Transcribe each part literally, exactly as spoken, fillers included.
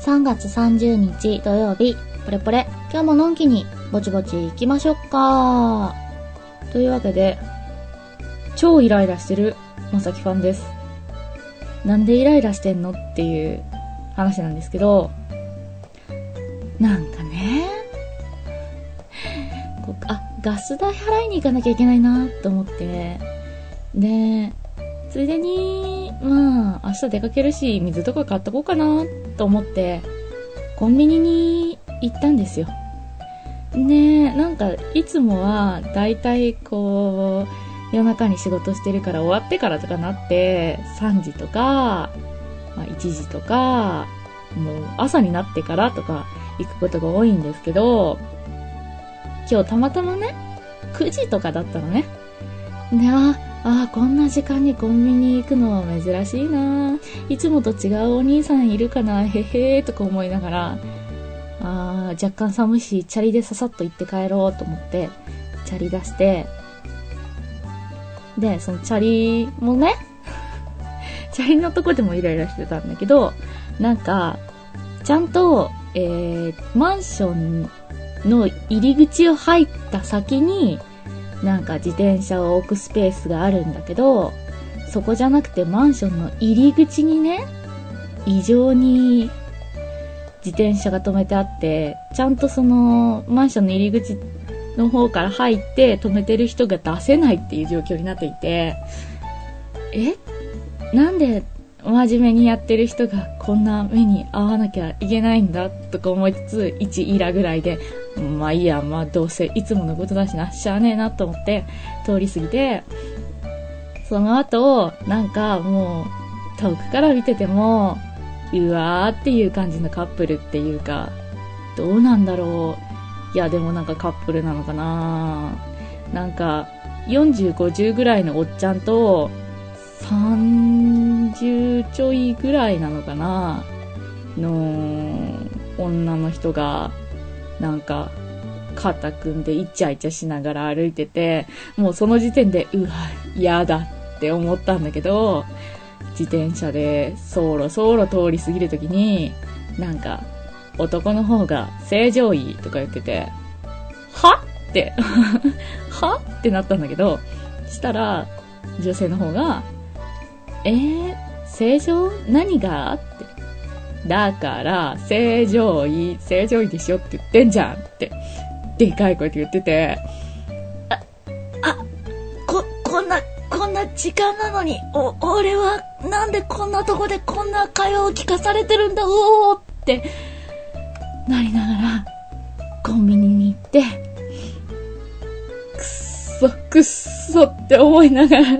さんがつさんじゅうにち土曜日、ポレポレ、今日ものんきにぼちぼち行きましょうか。というわけで、超イライラしてるまさきファンです。なんでイライラしてんのっていう話なんですけど、なんかね、こうあ、ガス代払いに行かなきゃいけないなと思って、で、ついでに、まあ、明日出かけるし、水とか買っとこうかなと思って、コンビニに行ったんですよ。ね、なんか、いつもは、だいたいこう、夜中に仕事してるから終わってからとかなって、さんじとか、まあ、いちじとか、もう朝になってからとか行くことが多いんですけど、今日たまたまね、くじとかだったのね。で、あ、あ、こんな時間にコンビニ行くのは珍しいな。いつもと違うお兄さんいるかな、へへーとか思いながら、あ若干寒いし、チャリでささっと行って帰ろうと思って、チャリ出して、で、そのチャリもね、チャリのとこでもイライラしてたんだけど、なんか、ちゃんと、えー、マンションの入り口を入った先に、なんか自転車を置くスペースがあるんだけど、そこじゃなくてマンションの入り口にね、異常に自転車が止めてあって、ちゃんとそのマンションの入り口の方から入って止めてる人が出せないっていう状況になっていて、え？なんで真面目にやってる人がこんな目に遭わなきゃいけないんだとか思いつつ、いちイラぐらいで、まあいいや、まあどうせいつものことだしな、しゃあねえなと思って通り過ぎて、その後なんかもう遠くから見ててもうわーっていう感じのカップルっていうか、どうなんだろう。いやでもなんかカップルなのかな。なんかよんじゅう、ごじゅうぐらいのおっちゃんとさんじゅうちょいぐらいなのかなの女の人がなんか肩組んでイチャイチャしながら歩いてて、もうその時点でうわ嫌だって思ったんだけど、自転車でそろそろ通り過ぎるときになんか男の方が正常位とか言ってて、はってはってなったんだけど、したら女性の方がえー、正常？何が？って。だから、正常位、正常位でしょって言ってんじゃんって、でかい声で言ってて、あ、あ、こ、こんな、こんな時間なのに、お、俺は、なんでこんなとこでこんな会話を聞かされてるんだ、おーって、なりながら、コンビニに行って、くっそ、くっそって思いながら、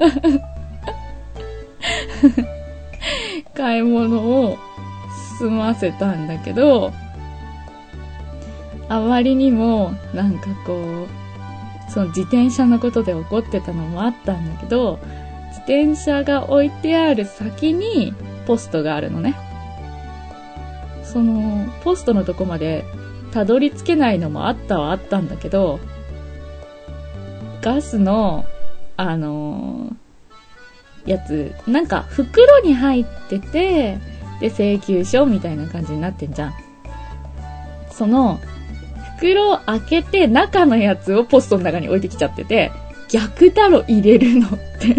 買い物を済ませたんだけど、あまりにもなんかこうその自転車のことで怒ってたのもあったんだけど、自転車が置いてある先にポストがあるのね。そのポストのとこまでたどり着けないのもあったはあったんだけど、ガスのあのーやつ、なんか袋に入ってて、で請求書みたいな感じになってんじゃん。その袋を開けて中のやつをポストの中に置いてきちゃってて、逆だろ入れるのって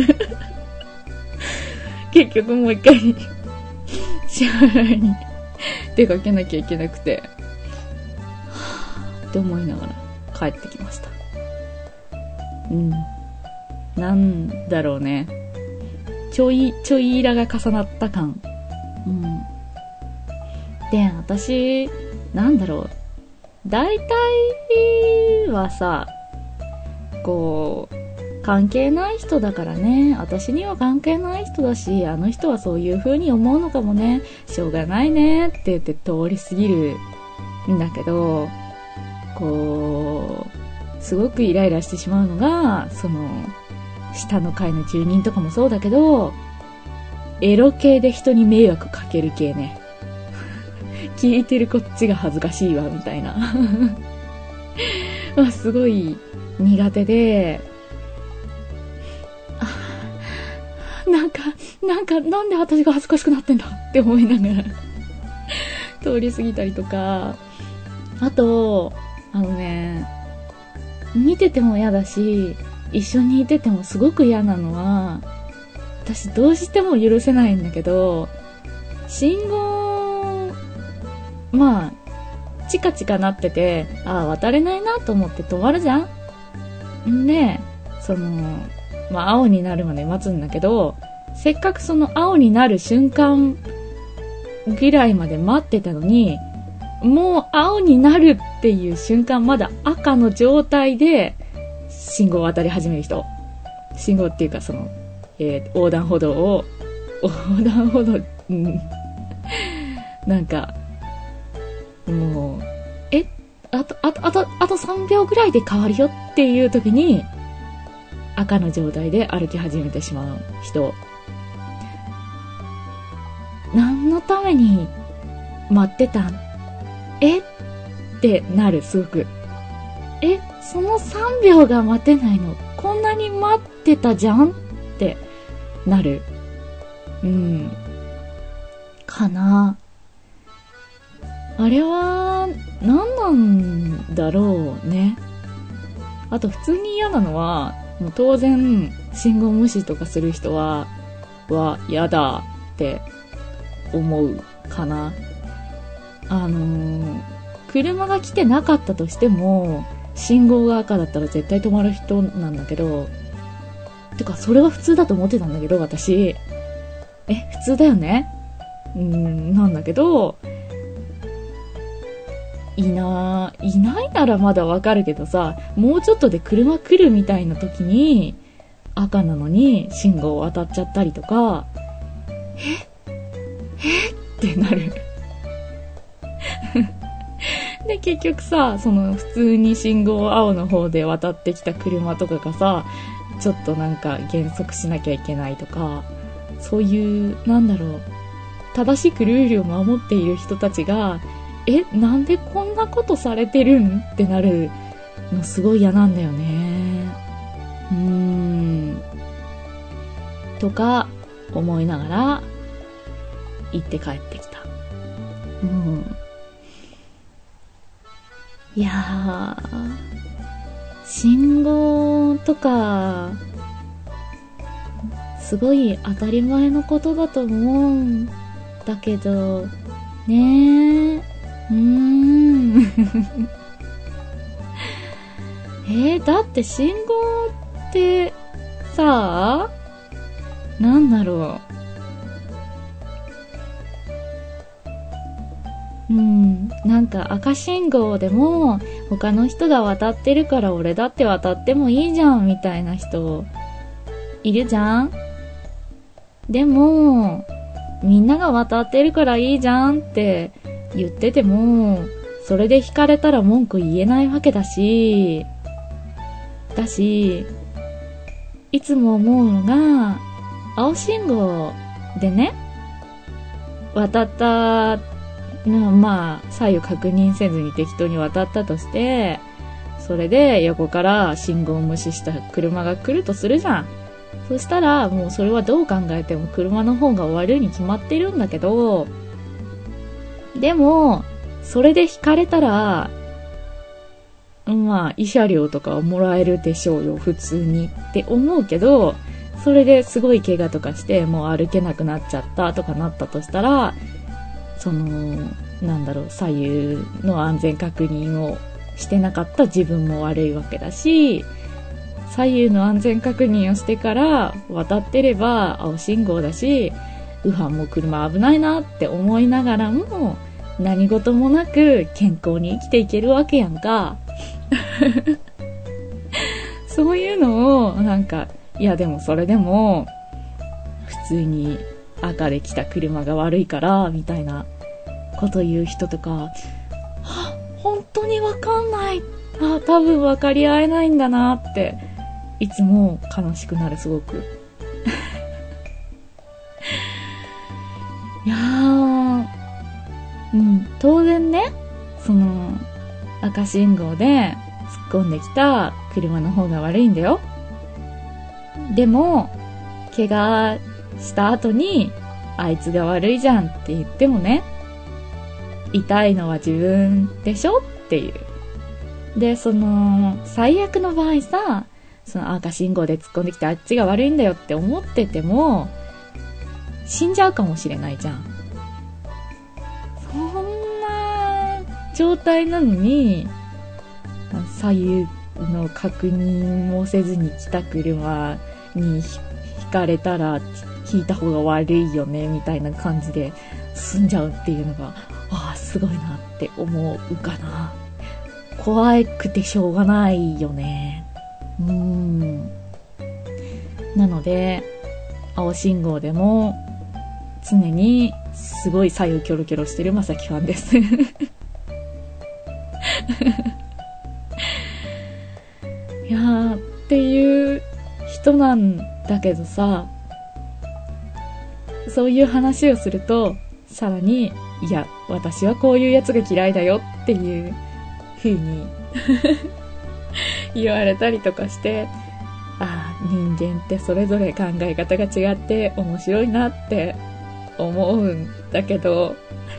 結局もう一回支払いに出かけなきゃいけなくて、はぁって思いながら帰ってきました。うん、なんだろうね、ちょいちょいイラが重なった感。うん。で、私なんだろう、大体はさ、こう関係ない人だからね、私には関係ない人だし、あの人はそういう風に思うのかもね、しょうがないねって言って通り過ぎるんだけど、こうすごくイライラしてしまうのが、その下の階の住人とかもそうだけど、エロ系で人に迷惑かける系ね聞いてるこっちが恥ずかしいわみたいなまあすごい苦手で、なんかなんかなんで私が恥ずかしくなってんだって思いながら通り過ぎたりとか、あと、あのね、見てても嫌だし、一緒にいててもすごく嫌なのは、私どうしても許せないんだけど、信号、まあ、チカチカなってて、ああ、渡れないなと思って止まるじゃん？んで、その、まあ、青になるまで待つんだけど、せっかくその青になる瞬間ぐらいまで待ってたのに、もう青になるっていう瞬間、まだ赤の状態で信号を渡り始める人。信号っていうかその、えー、横断歩道を、横断歩道、うん、なんか、もう、え、あと、あと、あと、あとさんびょうぐらいで変わるよっていう時に、赤の状態で歩き始めてしまう人。何のために待ってたん？えってなる、すごく。え、そのさんびょうが待てないの？こんなに待ってたじゃんってなる。うん。かな。あれは、何なんだろうね。あと普通に嫌なのは、もう当然、信号無視とかする人は、は嫌だって思うかな。あのー、車が来てなかったとしても、信号が赤だったら絶対止まる人なんだけど、てかそれは普通だと思ってたんだけど、私。え、普通だよね？うーん、なんだけど、いな、いないならまだわかるけどさ、もうちょっとで車来るみたいな時に、赤なのに信号を渡っちゃったりとか、ええってなる。で、結局さ、その普通に信号を青の方で渡ってきた車とかがさ、ちょっとなんか減速しなきゃいけないとか、そういう、なんだろう、正しくルールを守っている人たちが、え、なんでこんなことされてるんってなるのすごい嫌なんだよね。うーん。とか思いながら行って帰ってきた。うん。いやー、信号とかすごい当たり前のことだと思うんだけどねー。うーんえー、だって信号ってさあ、なんだろう、うん、なんか赤信号でも他の人が渡ってるから俺だって渡ってもいいじゃんみたいな人いるじゃん。でもみんなが渡ってるからいいじゃんって言ってても、それで引かれたら文句言えないわけだし、だし、いつも思うのが、青信号でね、渡った、まあ、左右確認せずに適当に渡ったとして、それで横から信号無視した車が来るとするじゃん。そしたら、もうそれはどう考えても車の方が悪いに決まってるんだけど、でも、それで引かれたら、まあ、慰謝料とかはもらえるでしょうよ、普通にって思うけど、それですごい怪我とかして、もう歩けなくなっちゃったとかなったとしたら、その、なんだろう、左右の安全確認をしてなかった自分も悪いわけだし、左右の安全確認をしてから渡ってれば青信号だし、うわ、もう車危ないなって思いながらも何事もなく健康に生きていけるわけやんか。そういうのをなんか、いやでもそれでも普通に赤で来た車が悪いからみたいなこと言う人とか、は本当にわかんない、あ多分分かり合えないんだなっていつも悲しくなる、すごく。いやー、うん、当然ね、その赤信号で突っ込んできた車の方が悪いんだよ。でも怪我した後にあいつが悪いじゃんって言ってもね、 痛いのは自分でしょっていう。で、その、最悪の場合さ、その赤信号で突っ込んできてあっちが悪いんだよって思ってても、死んじゃうかもしれないじゃん。そんな状態なのに、左右の確認もせずに来た車にひ引かれたら引いた方が悪いよねみたいな感じで済んじゃうっていうのが、ああすごいなって思うかな。怖くてしょうがないよね。うーん。なので青信号でも常にすごい左右キョロキョロしてるまさきファンですいやーっていう人なんだけどさ、そういう話をするとさらに、いや私はこういうやつが嫌いだよっていう風に言われたりとかして、ああ人間ってそれぞれ考え方が違って面白いなって思うんだけど、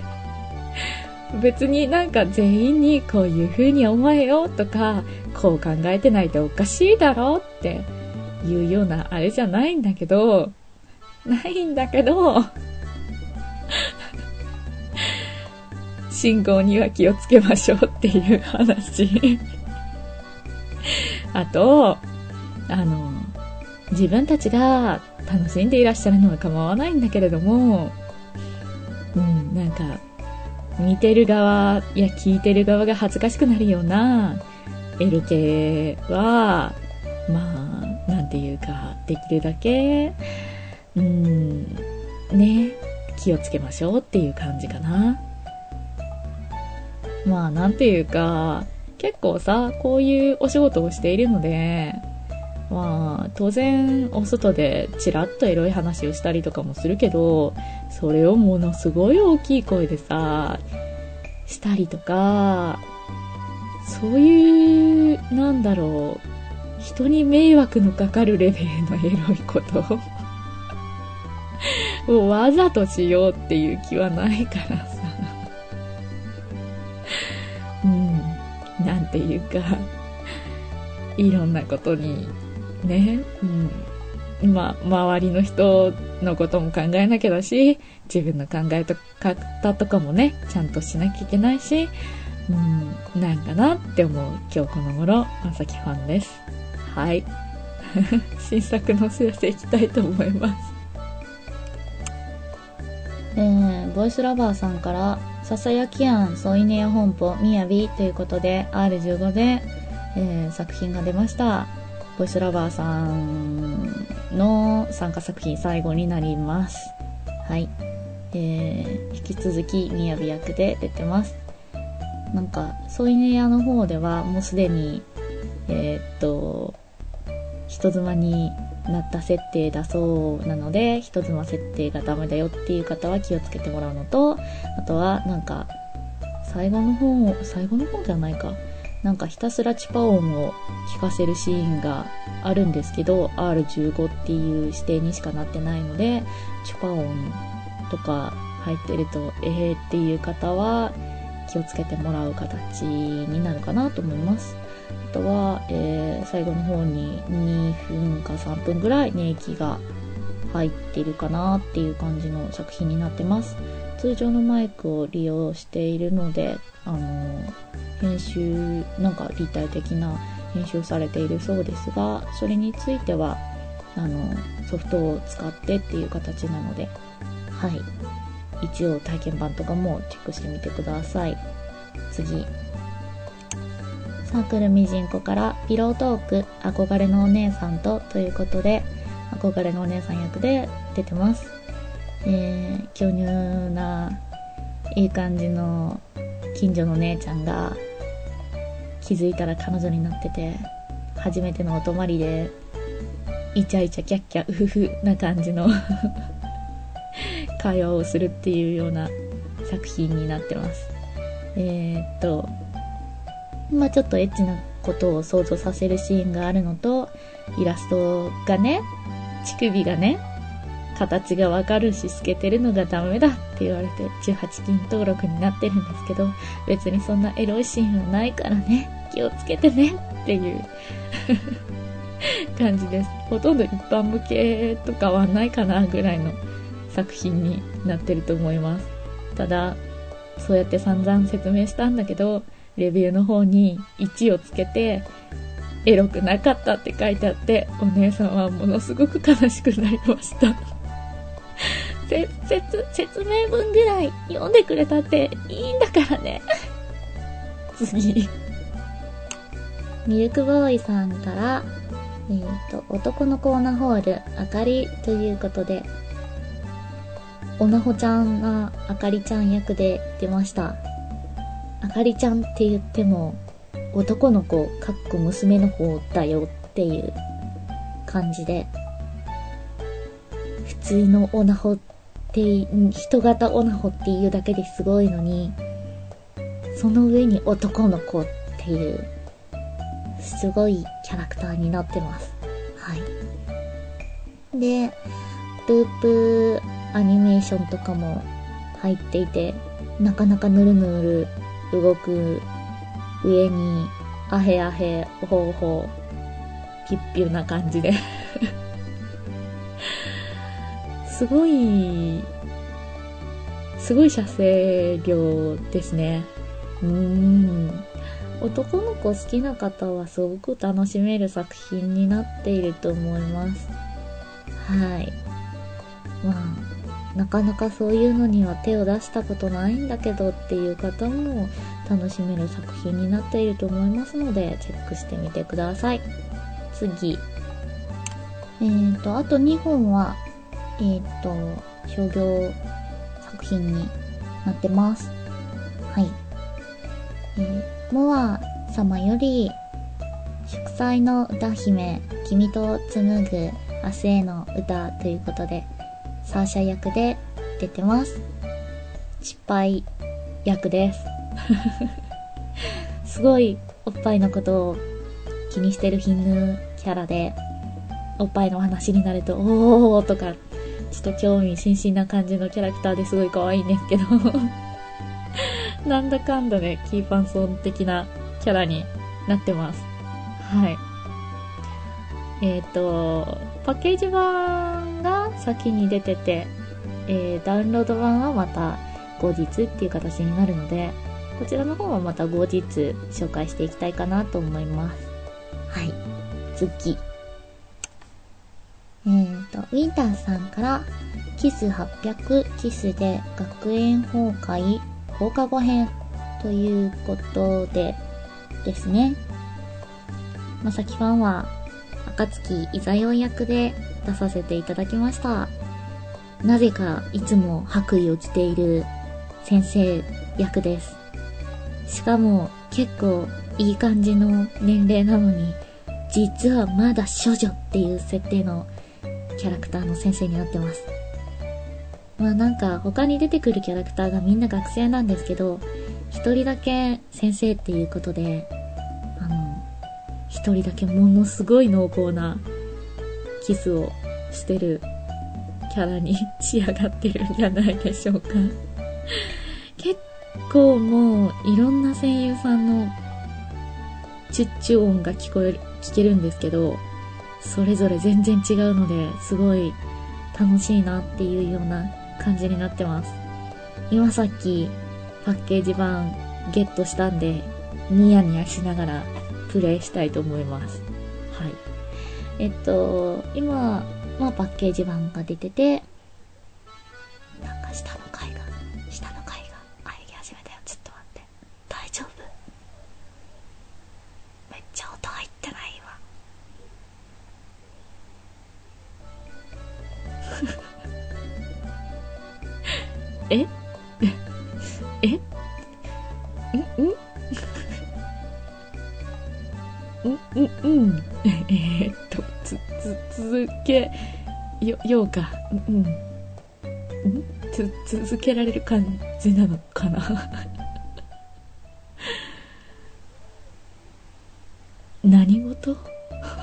別になんか全員にこういう風に思えよとか、こう考えてないとおかしいだろっていうようなあれじゃないんだけど、ないんだけど信号には気をつけましょうっていう話あと、あの自分たちが楽しんでいらっしゃるのは構わないんだけれども、うんなんか見てる側や聞いてる側が恥ずかしくなるようなエロ系はまあなんていうかできるだけうんね気をつけましょうっていう感じかな。まあなんていうか結構さこういうお仕事をしているので、まあ当然お外でチラッとエロい話をしたりとかもするけど、それをものすごい大きい声でさしたりとか、そういうなんだろう人に迷惑のかかるレベルのエロいことをわざとしようっていう気はないからさうんなんていうかいろんなことにね、うん、まあ周りの人のことも考えなきゃだし、自分の考え方とかもねちゃんとしなきゃいけないし、うん、なんかなって思う今日この頃まさきファンです。はい新作のお知らせいきたいと思います。えー、ボイスラバーさんからささやき庵添い寝や本舗みやびということで アールじゅうご で、えー、作品が出ました。ボイスラバーさんの参加作品最後になります。はい、えー、引き続きみやび役で出てます。なんか添い寝屋の方ではもうすでにえー、っと人妻になった設定だそうなので、人妻設定がダメだよっていう方は気をつけてもらうのと、あとはなんか最後の方最後の方じゃないかなんかひたすらチュパ音を聞かせるシーンがあるんですけど アールじゅうご っていう指定にしかなってないので、チュパ音とか入ってるとえーっていう方は気をつけてもらう形になるかなと思います。あとは、えー、最後の方ににふんかさんぷんぐらい寝息が入ってるかなっていう感じの作品になってます。通常のマイクを利用しているので、あのー、編集なんか立体的な編集されているそうですが、それについてはあのソフトを使ってっていう形なので、はい一応体験版とかもチェックしてみてください。次、サークルミジンコからピロートーク憧れのお姉さんとということで、憧れのお姉さん役で出てます。えー、巨乳ないい感じの近所の姉ちゃんが気づいたら彼女になってて、初めてのお泊まりでイチャイチャキャッキャウフフな感じの会話をするっていうような作品になってます。えー、っとまあちょっとエッチなことを想像させるシーンがあるのと、イラストがね、乳首がね形がわかるし透けてるのがダメだっって言われてじゅうはち禁登録になってるんですけど、別にそんなエロいシーンはないからね、気をつけてねっていう感じです。ほとんど一般向けとかはないかなぐらいの作品になってると思います。ただそうやって散々説明したんだけど、レビューの方にいちをつけてエロくなかったって書いてあって、お姉さんはものすごく悲しくなりましたせ説説明文ぐらい読んでくれたっていいんだからね次、ミルクボーイさんから、えーと、男の子オナホールあかりということで、おなほちゃんがあかりちゃん役で出ました。あかりちゃんって言っても男の子かっこ娘の方だよっていう感じで、普通のオナホって人型オナホっていうだけですごいのに、その上に男の子っていうすごいキャラクターになってます。はい。で、ループアニメーションとかも入っていて、なかなかぬるぬる動く上にアヘアヘほうほうピュッピュな感じですごいすごい射精量ですね。うーん、男の子好きな方はすごく楽しめる作品になっていると思います。はい。まあなかなかそういうのには手を出したことないんだけどっていう方も楽しめる作品になっていると思いますので、チェックしてみてください。次、えーとあとにほんはえーと商業作品になってます。はい。えー、モア様より祝祭の歌姫君と紡ぐ明日への歌ということで、サーシャ役で出てます。失敗役ですすごいおっぱいのことを気にしてるヒヌキャラで、おっぱいの話になるとおーとかちょっと興味津々な感じのキャラクターですごい可愛いんですけどなんだかんだね、キーパンソン的なキャラになってます。はい。えっとパッケージ版が先に出てて、えー、ダウンロード版はまた後日っていう形になるので、こちらの方はまた後日紹介していきたいかなと思います。はい。次。えーと、ウィンターさんからキスはっぴゃくキスで学園崩壊放課後編ということでですね。まさきファンは暁いざよ役で出させていただきました。なぜかいつも白衣を着ている先生役です。しかも結構いい感じの年齢なのに、実はまだ処女っていう設定のキャラクターの先生になってます。まあなんか他に出てくるキャラクターがみんな学生なんですけど、一人だけ先生っていうことで、あの一人だけものすごい濃厚なキスをしてるキャラに仕上がってるんじゃないでしょうか結構もういろんな声優さんのチュッチュ音が聞こえる聞けるんですけど、それぞれ全然違うのですごい楽しいなっていうような感じになってます。今さっきパッケージ版ゲットしたんで、ニヤニヤしながらプレイしたいと思います。はい。えっと今まあパッケージ版が出てて、なんか下の階が下の階が歩き始めたよ。ちょっと待って、大丈夫？めっちゃ音入ってない今ええんんうんうんうんえー、っとつつ続けよようかうんんつ続けられる感じなのかな何事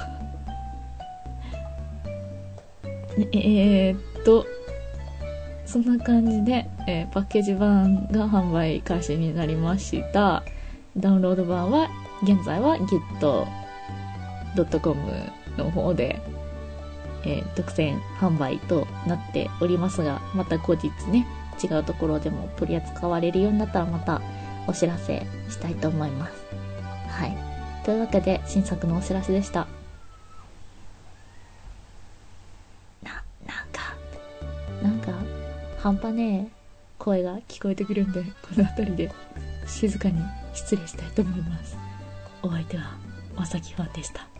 えー、っとそんな感じで、えー、パッケージ版が販売開始になりました。ダウンロード版は現在は ギュットドットコム の方で、えー、独占販売となっておりますが、また後日ね、違うところでも取り扱われるようになったらまたお知らせしたいと思います。はい。というわけで新作のお知らせでした。な、なんか、なんか、半端ねえ声が聞こえてくるんで、この辺りで静かに失礼したいと思います。お相手はまさきファンでした。